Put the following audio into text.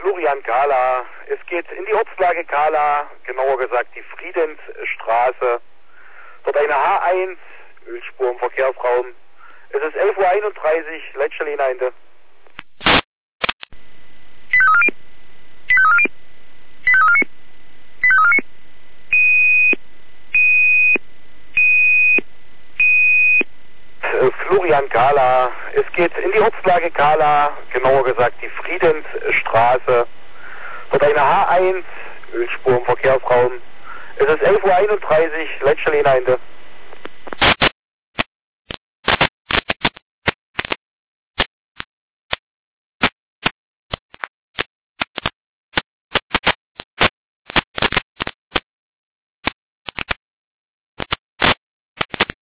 Florian Kahler. Es geht in die Ortslage Kahler, genauer gesagt die Friedensstraße. Dort eine H1, Ölspur im Verkehrsraum. Es ist 11:31 Uhr, letzte Linie. Florian Kahler. Es geht in die Ortslage Kahler, genauer gesagt die Friedensstraße. Dort eine H1, Ölspur im Verkehrsraum. Es ist 11:31 Uhr, letzte Linie.